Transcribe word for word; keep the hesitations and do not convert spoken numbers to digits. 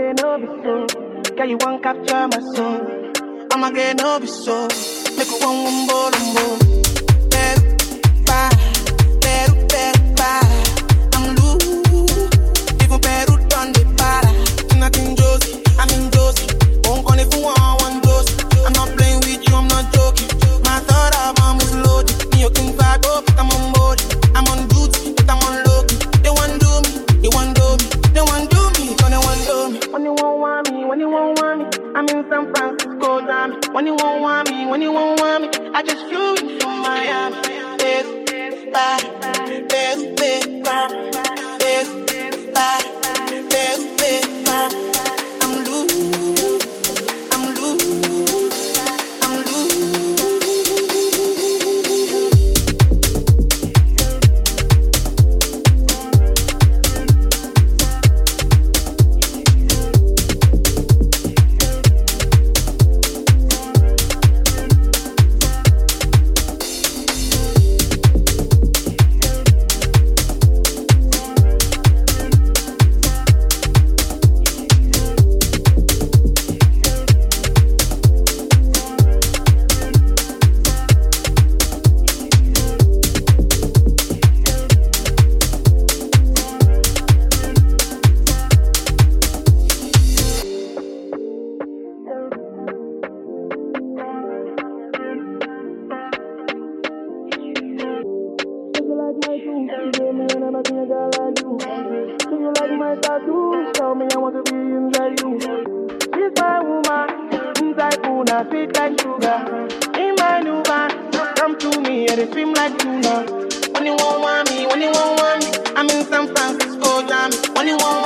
get no be so. Girl, you want capture my soul. I'ma get no be so. Make a one one ball and when you won't want me, when you won't want me, I just flew in from Miami. This, bye, this, this, bye, this, bye, this, this, bye. I'm loose, I'm loose, I'm loose. Sweet like sugar, in my new van. Come to me, and it swim like tuna. When you won't want me, when you won't want me, I'm in San Francisco, jam. When you won't